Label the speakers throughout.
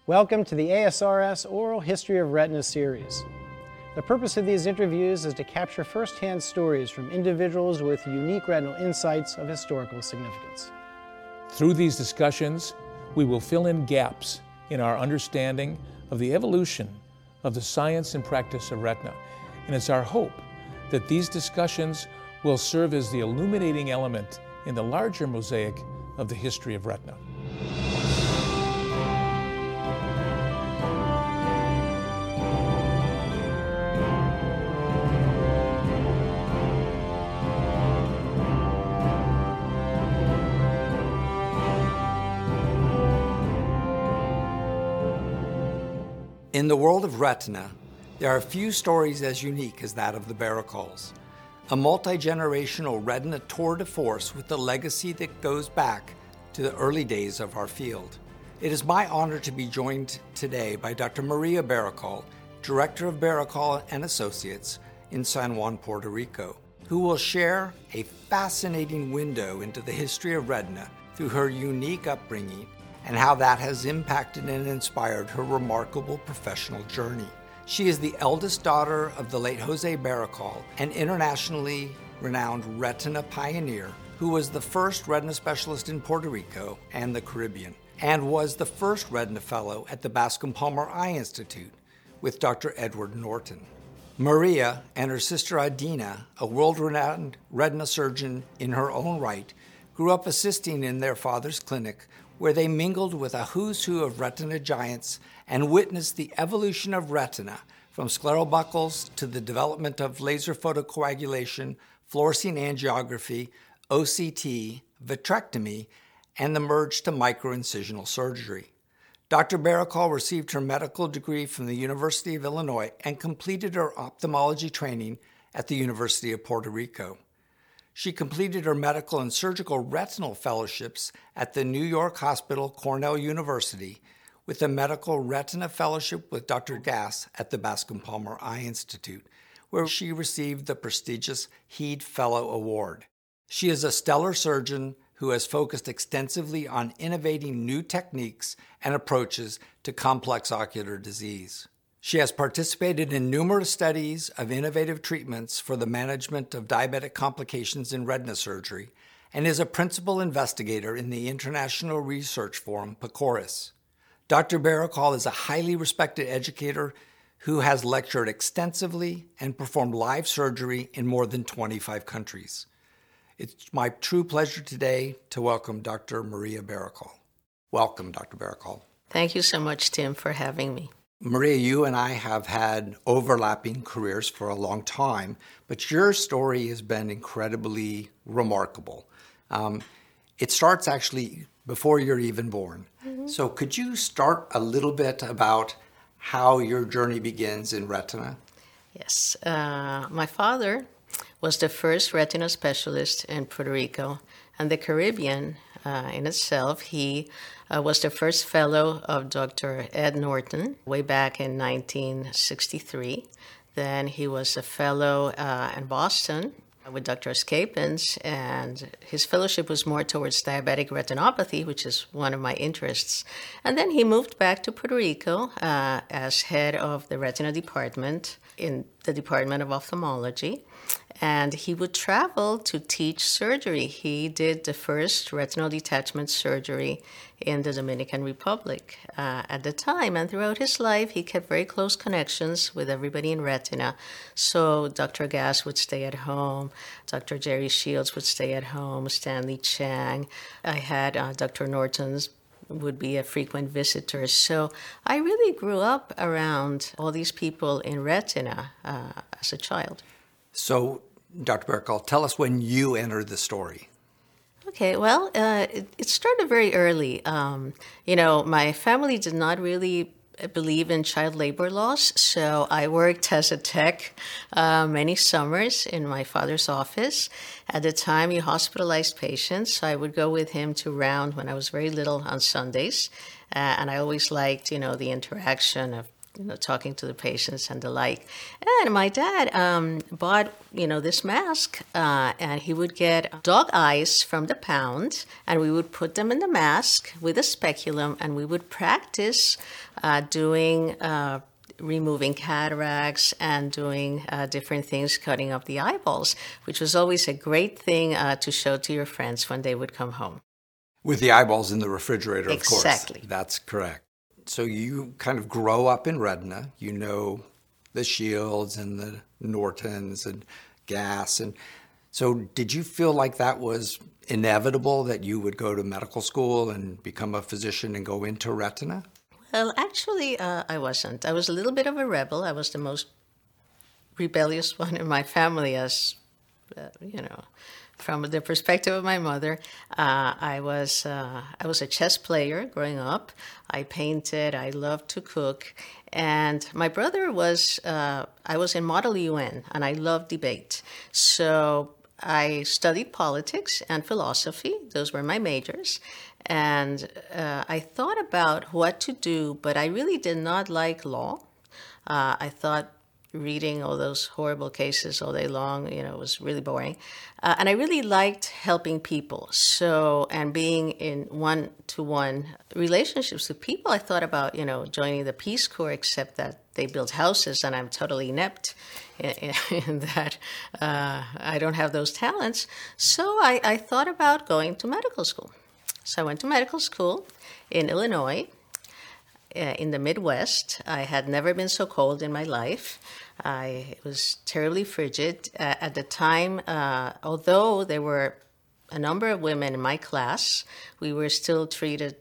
Speaker 1: Welcome to the ASRS Oral History of Retina series. The purpose of these interviews is to capture first-hand stories from individuals with unique retinal insights of historical significance.
Speaker 2: Through these discussions, we will fill in gaps in our understanding of the evolution of the science and practice of retina. And it's our hope that these discussions will serve as the illuminating element in the larger mosaic of the history of retina.
Speaker 3: In the world of retina, there are few stories as unique as that of the Baracalls, a multi-generational retina tour de force with a legacy that goes back to the early days of our field. It is my honor to be joined today by Dr. Maria Baracall, Director of Baracall and Associates in San Juan, Puerto Rico, who will share a fascinating window into the history of retina through her unique upbringing and how that has impacted and inspired her remarkable professional journey. She is the eldest daughter of the late Jose Baracall, an internationally renowned retina pioneer who was the first retina specialist in Puerto Rico and the Caribbean, and was the first retina fellow at the Bascom Palmer Eye Institute with Dr. Edward Norton. Maria and her sister Adina, a world-renowned retina surgeon in her own right, grew up assisting in their father's clinic, where they mingled with a who's who of retina giants and witnessed the evolution of retina from scleral buckles to the development of laser photocoagulation, fluorescein angiography, OCT, vitrectomy, and the merge to microincisional surgery. Dr. Baracall received her medical degree from the University of Illinois and completed her ophthalmology training at the University of Puerto Rico. She completed her medical and surgical retinal fellowships at the New York Hospital Cornell University with a medical retina fellowship with Dr. Gass at the Bascom Palmer Eye Institute, where she received the prestigious Heed Fellow Award. She is a stellar surgeon who has focused extensively on innovating new techniques and approaches to complex ocular disease. She has participated in numerous studies of innovative treatments for the management of diabetic complications in retina surgery and is a principal investigator in the international research forum PCORIS. Dr. Baracall is a highly respected educator who has lectured extensively and performed live surgery in more than 25 countries. It's my true pleasure today to welcome Dr. Maria Baracall. Welcome, Dr. Baracall.
Speaker 4: Thank you so much, Tim, for having me.
Speaker 3: Maria, you and I have had overlapping careers for a long time, but your story has been incredibly remarkable. It starts actually before you're even born. Mm-hmm. So could you start a little bit about how your journey begins in retina?
Speaker 4: Yes. My father was the first retina specialist in Puerto Rico and the Caribbean in itself. He was the first fellow of Dr. Ed Norton way back in 1963. Then he was a fellow in Boston with Dr. Escapins, and his fellowship was more towards diabetic retinopathy, which is one of my interests. And then he moved back to Puerto Rico as head of the retina department in the Department of Ophthalmology. And he would travel to teach surgery. He did the first retinal detachment surgery in the Dominican Republic at the time. And throughout his life, he kept very close connections with everybody in retina. So Dr. Gass would stay at home. Dr. Jerry Shields would stay at home. Stanley Chang. I had Dr. Norton's would be a frequent visitor. So I really grew up around all these people in retina as a child.
Speaker 3: So, Dr. Baracall, tell us when you entered the story.
Speaker 4: Okay, well, it started very early. My family did not really believe in child labor laws, so I worked as a tech many summers in my father's office. At the time, he hospitalized patients, so I would go with him to round when I was very little on Sundays, and I always liked, the interaction of talking to the patients and the like. And my dad bought, this mask, and he would get dog eyes from the pound, and we would put them in the mask with a speculum, and we would practice doing removing cataracts and doing different things, cutting up the eyeballs, which was always a great thing to show to your friends when they would come home.
Speaker 3: With the eyeballs in the refrigerator, of course.
Speaker 4: Exactly.
Speaker 3: That's correct. So you kind of grow up in retina. You know the Shields and the Nortons and Gass. And so did you feel like that was inevitable, that you would go to medical school and become a physician and go into retina?
Speaker 4: Well, actually, I wasn't. I was a little bit of a rebel. I was the most rebellious one in my family, as from the perspective of my mother. I was a chess player growing up. I painted. I loved to cook. And my brother was, I was in Model UN, and I loved debate. So I studied politics and philosophy. Those were my majors. And I thought about what to do, but I really did not like law. I thought reading all those horrible cases all day long, was really boring. And I really liked helping people. So, and being in one-to-one relationships with people, I thought about, joining the Peace Corps, except that they build houses and I'm totally inept in that I don't have those talents. So I thought about going to medical school. So I went to medical school in Illinois, in the Midwest. I had never been so cold in my life. It was terribly frigid. At the time, although there were a number of women in my class, we were still treated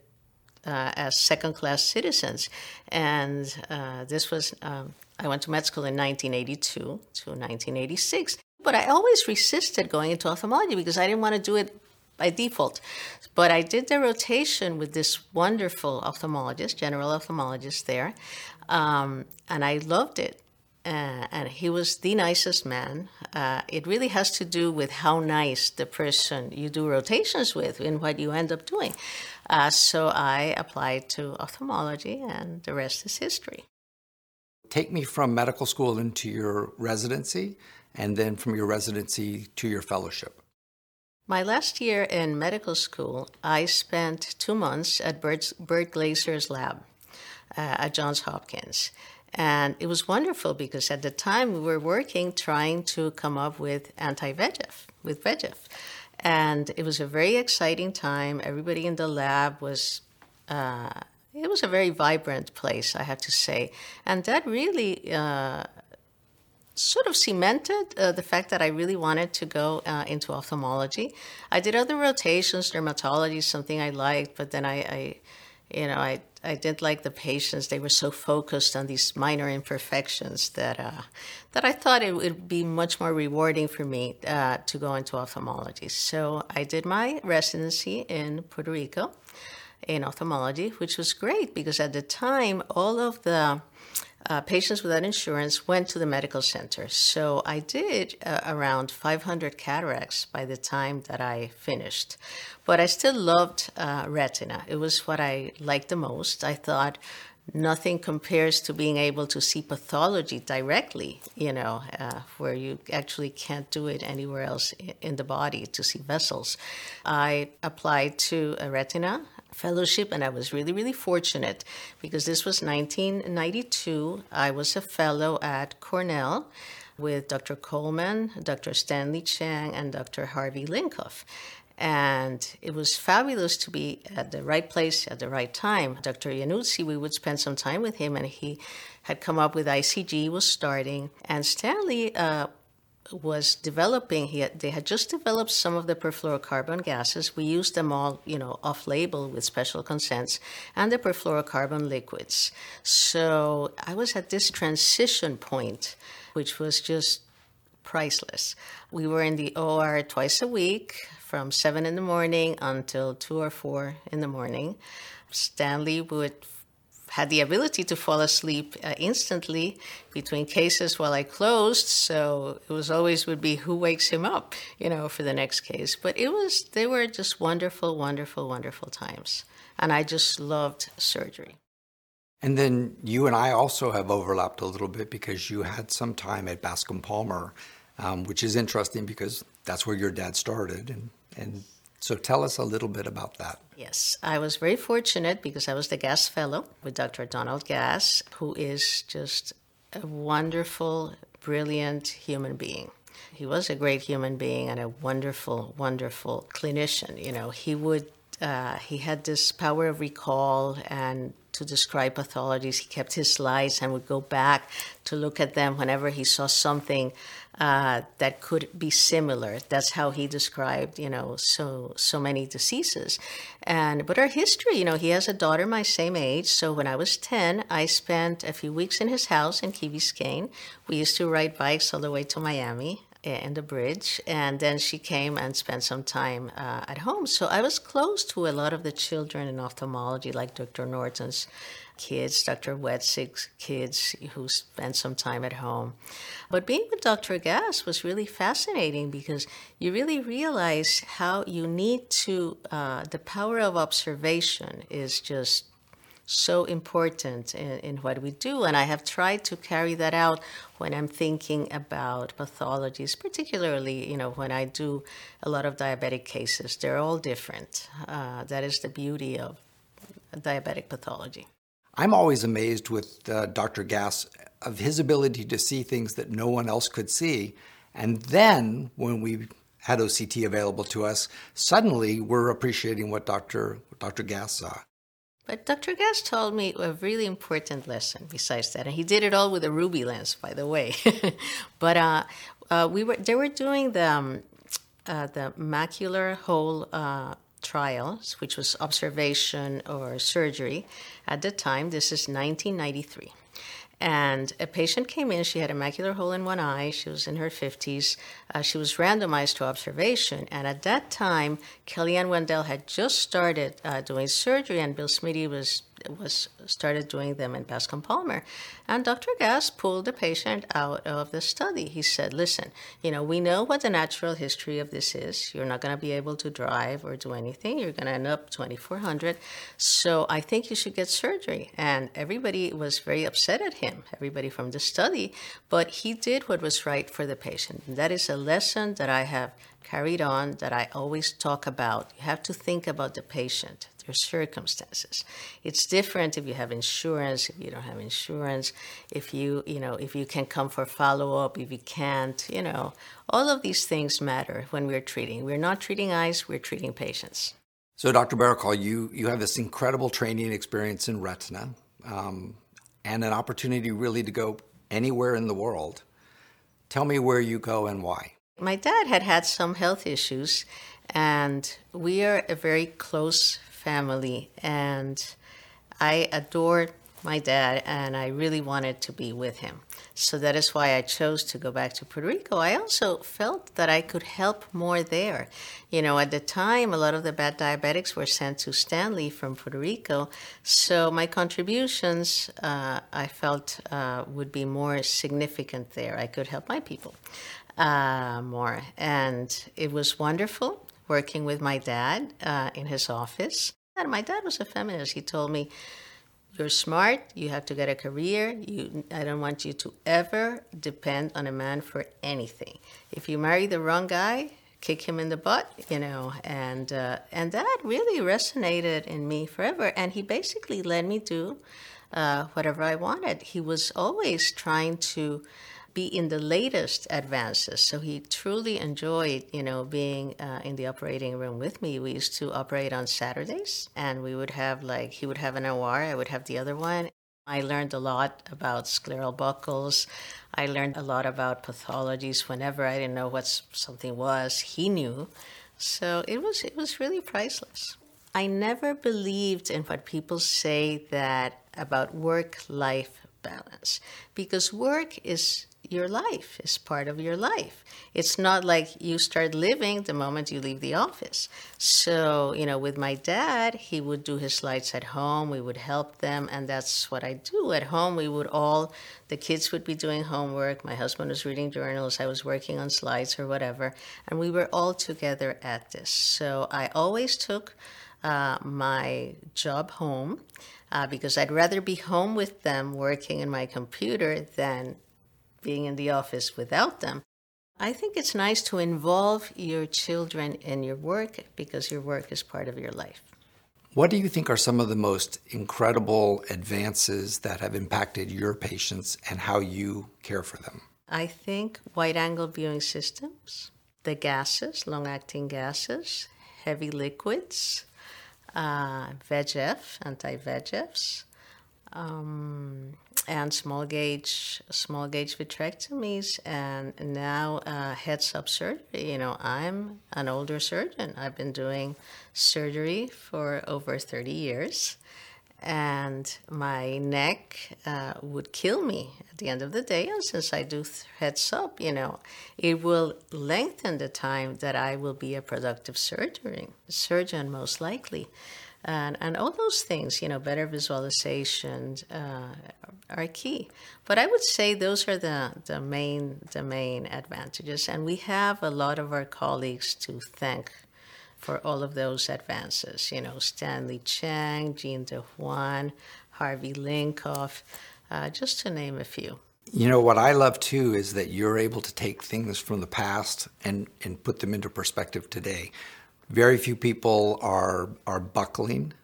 Speaker 4: as second-class citizens. And this was, I went to med school in 1982 to 1986. But I always resisted going into ophthalmology because I didn't want to do it by default. But I did the rotation with this wonderful ophthalmologist, general ophthalmologist there, and I loved it. And he was the nicest man. It really has to do with how nice the person you do rotations with and what you end up doing. So I applied to ophthalmology, and the rest is history.
Speaker 3: Take me from medical school into your residency, and then from your residency to your fellowship.
Speaker 4: My last year in medical school, I spent 2 months at Bert Glazer's lab at Johns Hopkins. And it was wonderful because at the time we were working trying to come up with anti-VEGF, with VEGF. And it was a very exciting time. Everybody in the lab was, it was a very vibrant place, I have to say. And that really sort of cemented the fact that I really wanted to go into ophthalmology. I did other rotations, dermatology, something I liked, but then I didn't like the patients. They were so focused on these minor imperfections that I thought it would be much more rewarding for me to go into ophthalmology. So I did my residency in Puerto Rico in ophthalmology, which was great because at the time, all of the patients without insurance went to the medical center. So I did around 500 cataracts by the time that I finished. But I still loved retina. It was what I liked the most. I thought nothing compares to being able to see pathology directly, where you actually can't do it anywhere else in the body to see vessels. I applied to a retina fellowship, and I was really, really fortunate because this was 1992. I was a fellow at Cornell with Dr. Coleman, Dr. Stanley Chang, and Dr. Harvey Linkoff. And it was fabulous to be at the right place at the right time. Dr. Iannuzzi, we would spend some time with him, and he had come up with ICG, was starting, and Stanley was developing. They had just developed some of the perfluorocarbon gases. We used them all, off-label with special consents, and the perfluorocarbon liquids. So I was at this transition point, which was just priceless. We were in the OR twice a week, from 7 in the morning until 2 or 4 in the morning. Stanley had the ability to fall asleep instantly between cases while I closed, so it was always would be who wakes him up, for the next case. But they were just wonderful, wonderful, wonderful times. And I just loved surgery.
Speaker 3: And then you and I also have overlapped a little bit because you had some time at Bascom Palmer, which is interesting because that's where your dad started. And so tell us a little bit about that.
Speaker 4: Yes, I was very fortunate because I was the Gass Fellow with Dr. Donald Gass, who is just a wonderful, brilliant human being. He was a great human being and a wonderful, wonderful clinician. You know, he had this power of recall and to describe pathologies. He kept his slides and would go back to look at them whenever he saw something that could be similar. That's how he described, so many diseases. But our history, he has a daughter my same age. So when I was 10, I spent a few weeks in his house in Key Biscayne. We used to ride bikes all the way to Miami in the bridge, and then she came and spent some time at home. So I was close to a lot of the children in ophthalmology, like Dr. Norton's kids, Dr. Wetzig's kids who spent some time at home. But being with Dr. Gass was really fascinating because you really realize how you need to, the power of observation is just so important in what we do. And I have tried to carry that out when I'm thinking about pathologies, particularly, when I do a lot of diabetic cases. They're all different. That is the beauty of diabetic pathology.
Speaker 3: I'm always amazed with Dr. Gass of his ability to see things that no one else could see. And then when we had OCT available to us, suddenly we're appreciating what Dr. Gass saw.
Speaker 4: But Dr. Gass told me a really important lesson besides that, and he did it all with a ruby lens, by the way. But they were doing the macular hole trials, which was observation or surgery at the time. This is 1993. And a patient came in. She had a macular hole in one eye. She was in her 50s. She was randomized to observation. And at that time, Kellyanne Wendell had just started doing surgery, and Bill Smitty was started doing them in Bascom Palmer. And Dr. Gass pulled the patient out of the study. He said, listen, we know what the natural history of this is. You're not going to be able to drive or do anything. You're going to end up 2,400. So I think you should get surgery. And everybody was very upset at him, everybody from the study. But he did what was right for the patient. And that is a lesson that I have carried on, that I always talk about. You have to think about the patient, their circumstances. It's different if you have insurance, if you don't have insurance, if you can come for follow-up, if you can't, all of these things matter when we're treating. We're not treating eyes, we're treating patients.
Speaker 3: So Dr. Baracol, you have this incredible training experience in retina and an opportunity really to go anywhere in the world. Tell me where you go and why.
Speaker 4: My dad had some health issues, and we are a very close family, and I adored my dad, and I really wanted to be with him. So that is why I chose to go back to Puerto Rico. I also felt that I could help more there. At the time, a lot of the bad diabetics were sent to Stanley from Puerto Rico, so my contributions, I felt, would be more significant there. I could help my people more. And it was wonderful working with my dad in his office. And my dad was a feminist. He told me, you're smart, you have to get a career. I don't want you to ever depend on a man for anything. If you marry the wrong guy, kick him in the butt, and that really resonated in me forever. And he basically let me do whatever I wanted. He was always trying to be in the latest advances. So he truly enjoyed, being in the operating room with me. We used to operate on Saturdays, and we would have he would have an OR, I would have the other one. I learned a lot about scleral buckles. I learned a lot about pathologies. Whenever I didn't know what something was, he knew. So it was really priceless. I never believed in what people say that about work-life balance, because work is your life, is part of your life. It's not like you start living the moment you leave the office. So, with my dad, he would do his slides at home. We would help them, and that's what I do. At home, the kids would be doing homework. My husband was reading journals. I was working on slides or whatever, and we were all together at this. So I always took my job home. because I'd rather be home with them working in my computer than being in the office without them. I think it's nice to involve your children in your work because your work is part of your life.
Speaker 3: What do you think are some of the most incredible advances that have impacted your patients and how you care for them?
Speaker 4: I think wide-angle viewing systems, the gases, long-acting gases, heavy liquids, VEGF, anti-VEGFs, and small gauge vitrectomies, and now heads-up surgery. I'm an older surgeon. I've been doing surgery for over 30 years, and my neck would kill me at the end of the day. And since I do heads-up, it will lengthen the time that I will be a productive surgeon most likely. And all those things, better visualization are key. But I would say those are the main advantages. And we have a lot of our colleagues to thank for all of those advances. Stanley Chang, Jean DeJuan, Harvey Linkoff, just to name a few.
Speaker 3: What I love too is that you're able to take things from the past and put them into perspective today. Very few people are buckling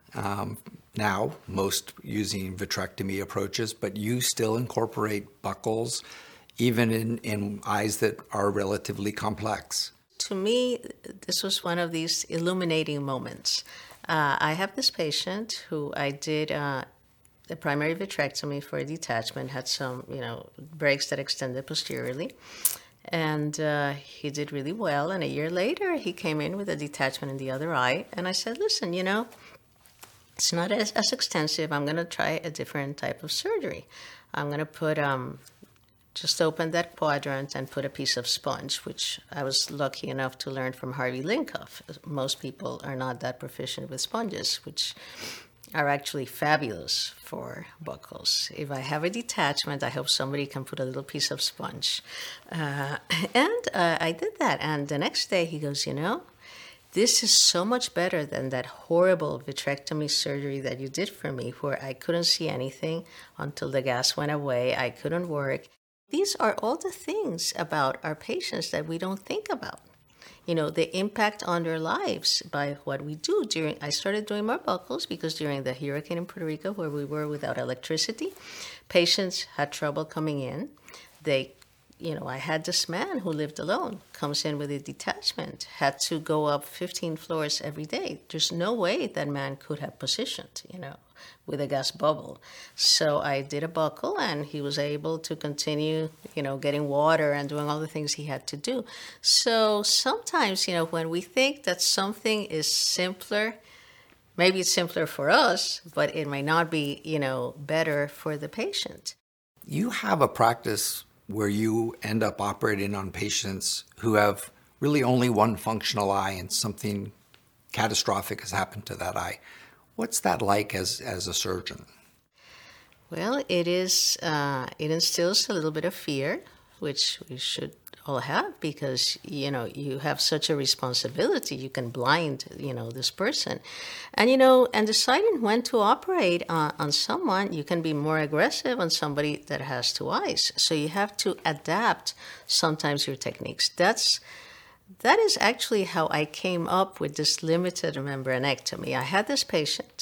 Speaker 3: now, most using vitrectomy approaches, but you still incorporate buckles even in eyes that are relatively complex.
Speaker 4: To me, this was one of these illuminating moments. I have this patient who I did the primary vitrectomy for a detachment, had some, breaks that extended posteriorly. And he did really well. And a year later, he came in with a detachment in the other eye. And I said, listen, it's not as extensive. I'm going to try a different type of surgery. I'm going to put, just open that quadrant and put a piece of sponge, which I was lucky enough to learn from Harvey Linkoff. Most people are not that proficient with sponges, which are actually fabulous for buckles. If I have a detachment, I hope somebody can put a little piece of sponge. And I did that. And the next day he goes, this is so much better than that horrible vitrectomy surgery that you did for me, where I couldn't see anything until the gas went away. I couldn't work. These are all the things about our patients that we don't think about. The impact on their lives by what we do. I started doing more buckles because during the hurricane in Puerto Rico, where we were without electricity, patients had trouble coming in. I had this man who lived alone, comes in with a detachment, had to go up 15 floors every day. There's no way that man could have positioned, with a gas bubble. So I did a buckle, and he was able to continue, getting water and doing all the things he had to do. So sometimes, when we think that something is simpler, maybe it's simpler for us, but it may not be, better for the patient.
Speaker 3: You have a practice where you end up operating on patients who have really only one functional eye and something catastrophic has happened to that eye. What's that like as a surgeon?
Speaker 4: Well, it instills a little bit of fear, which we should all have, because, you have such a responsibility. You can blind, this person. And, and deciding when to operate on someone, you can be more aggressive on somebody that has two eyes. So you have to adapt sometimes your techniques. That is actually how I came up with this limited membranectomy. I had this patient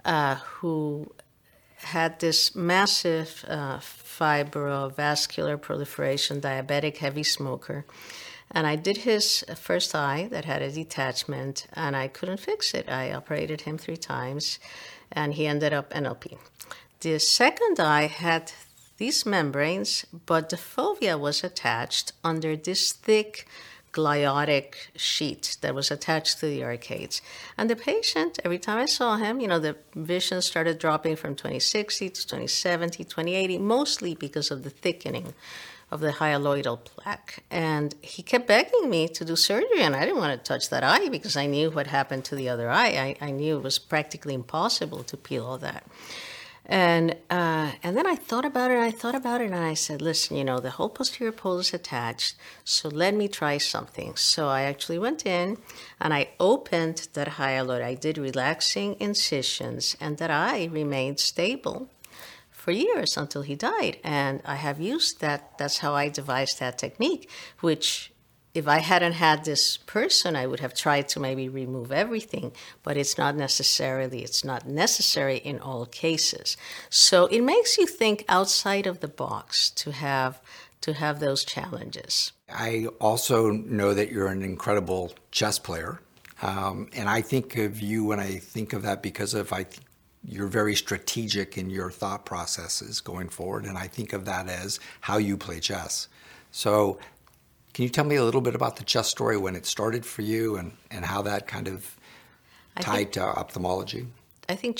Speaker 4: who had this massive fibrovascular proliferation, diabetic, heavy smoker. And I did his first eye that had a detachment, and I couldn't fix it. I operated him 3 times, and he ended up NLP. The second eye had these membranes, but the fovea was attached under this thick gliotic sheet that was attached to the arcades. And the patient, every time I saw him, the vision started dropping from 20/60 to 20/70, 20/80, mostly because of the thickening of the hyaloidal plaque. And he kept begging me to do surgery, and I didn't want to touch that eye because I knew what happened to the other eye. I knew it was practically impossible to peel all that. And then I thought about it, and I said, listen, the whole posterior pole is attached, so let me try something. So I actually went in, and I opened that hyaluronic. I did relaxing incisions, and that eye remained stable for years until he died. And I have used that. That's how I devised that technique, which if I hadn't had this person, I would have tried to maybe remove everything, but it's not necessary in all cases. So it makes you think outside of the box to have those challenges.
Speaker 3: I also know that you're an incredible chess player. And I think of you when I think of that because you're very strategic in your thought processes going forward. And I think of that as how you play chess. So can you tell me a little bit about the chess story, when it started for you and how that kind of tied to ophthalmology?
Speaker 4: I think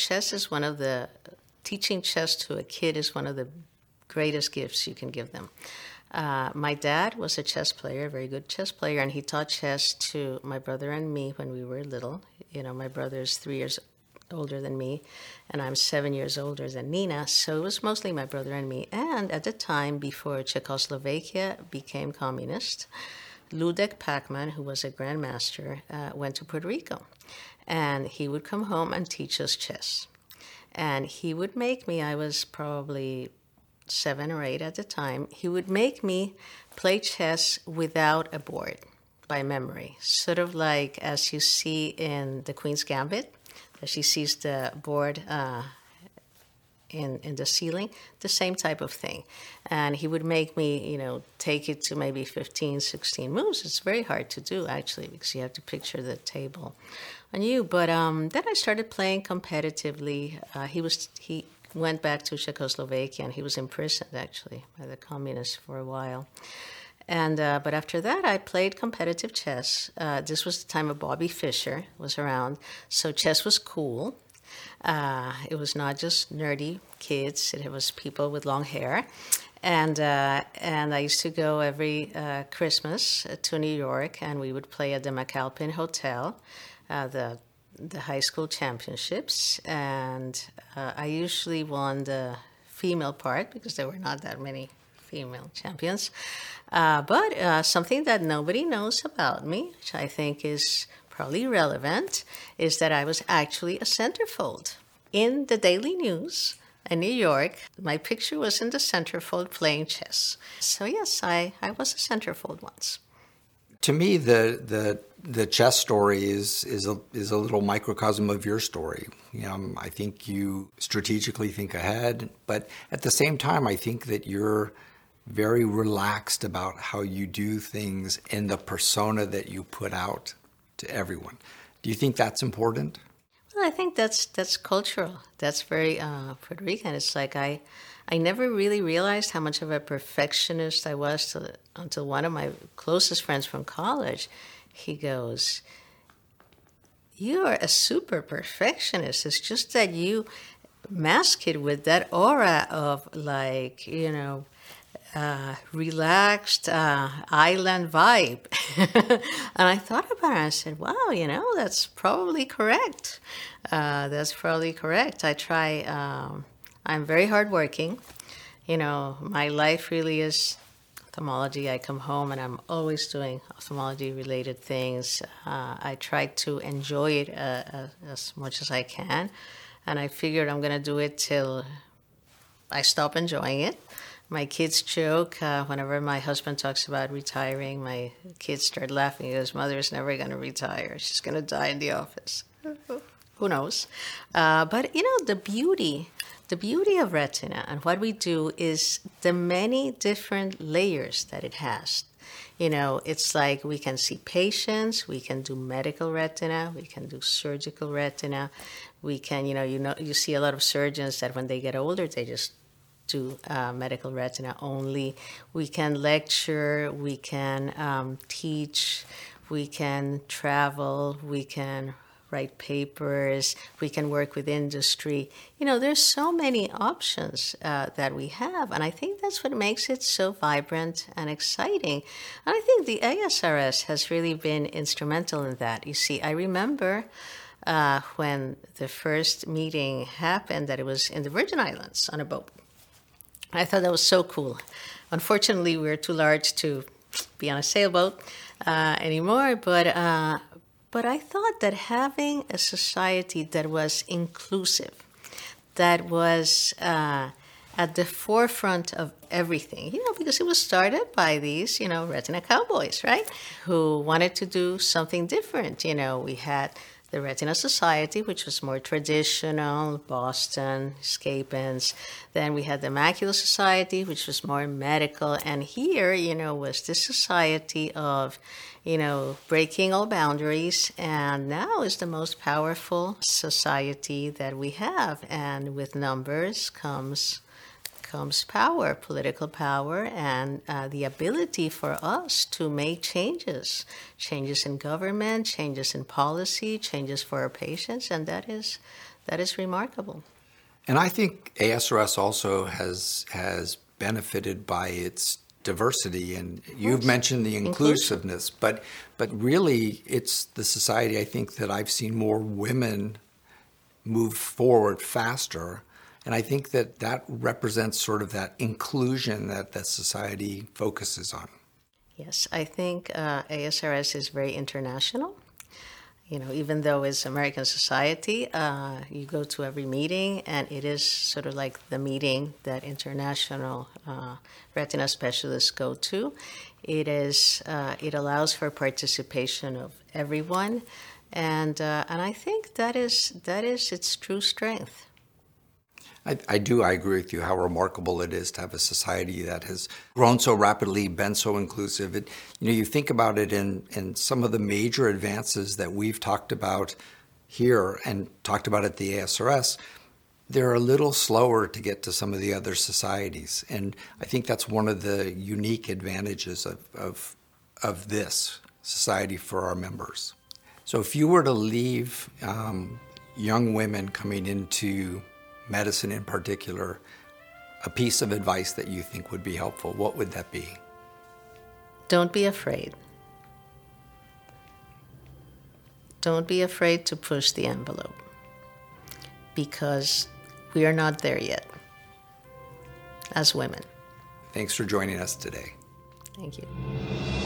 Speaker 4: teaching chess to a kid is one of the greatest gifts you can give them. My dad was a chess player, a very good chess player, and he taught chess to my brother and me when we were little. My brother's 3 years older than me, and I'm 7 years older than Nina, so it was mostly my brother and me. And at the time, before Czechoslovakia became communist, Ludek Pachman, who was a grandmaster, went to Puerto Rico, and he would come home and teach us chess. And he would make me, I was probably 7 or 8 at the time, he would make me play chess without a board, by memory, sort of like as you see in The Queen's Gambit. She sees the board in the ceiling, the same type of thing. And he would make me, take it to maybe 15, 16 moves. It's very hard to do, actually, because you have to picture the table on you. But then I started playing competitively. He went back to Czechoslovakia, and he was imprisoned, actually, by the communists for a while. But after that, I played competitive chess. This was the time of Bobby Fischer was around, so chess was cool. It was not just nerdy kids; it was people with long hair. And I used to go every Christmas to New York, and we would play at the McAlpin Hotel, the high school championships. And I usually won the female part because there were not that many female champions. But something that nobody knows about me, which I think is probably relevant, is that I was actually a centerfold. In the Daily News in New York, my picture was in the centerfold playing chess. So yes, I was a centerfold once.
Speaker 3: To me, the chess story is a little microcosm of your story. I think you strategically think ahead, but at the same time, I think that you're very relaxed about how you do things and the persona that you put out to everyone. Do you think that's important?
Speaker 4: Well, I think that's cultural. That's very Puerto Rican. It's like I never really realized how much of a perfectionist I was until one of my closest friends from college, he goes, "You're a super perfectionist. It's just that you mask it with that aura of relaxed island vibe." And I thought about it and I said, wow, that's probably correct. I try, I'm very hardworking. My life really is ophthalmology. I come home and I'm always doing ophthalmology related things. I try to enjoy it as much as I can. And I figured I'm going to do it till I stop enjoying it. My kids joke whenever my husband talks about retiring, my kids start laughing because mother's never going to retire. She's going to die in the office. Who knows? But the beauty of retina and what we do is the many different layers that it has. It's like we can see patients, we can do medical retina, we can do surgical retina. We can, you see a lot of surgeons that when they get older, they just do medical retina only. We can lecture, we can teach, we can travel, we can write papers, we can work with industry. There's so many options that we have, and I think that's what makes it so vibrant and exciting. And I think the ASRS has really been instrumental in that. You see, I remember when the first meeting happened, that it was in the Virgin Islands on a boat. I thought that was so cool. Unfortunately, we were too large to be on a sailboat anymore, but I thought that having a society that was inclusive, that was at the forefront of everything, because it was started by these, retina cowboys, right? Who wanted to do something different. We had the Retina Society, which was more traditional, Boston, Scapins. Then we had the Macular Society, which was more medical. And here, was this society of, breaking all boundaries. And now is the most powerful society that we have. And with numbers comes power, political power, and the ability for us to make changes in government, changes in policy, changes for our patients, and that is remarkable.
Speaker 3: And I think ASRS also has benefited by its diversity, and you've mentioned the inclusiveness, but really it's the society, I think, that I've seen more women move forward faster. And I think that represents sort of that inclusion that the society focuses on.
Speaker 4: Yes, I think ASRS is very international. Even though it's American society, you go to every meeting, and it is sort of like the meeting that international retina specialists go to. It allows for participation of everyone, and I think that is its true strength.
Speaker 3: I agree with you how remarkable it is to have a society that has grown so rapidly, been so inclusive. You think about it in some of the major advances that we've talked about here and talked about at the ASRS, they're a little slower to get to some of the other societies. And I think that's one of the unique advantages of this society for our members. So if you were to leave young women coming into medicine in particular, a piece of advice that you think would be helpful, what would that be?
Speaker 4: Don't be afraid. Don't be afraid to push the envelope, because we are not there yet as women.
Speaker 3: Thanks for joining us today.
Speaker 4: Thank you.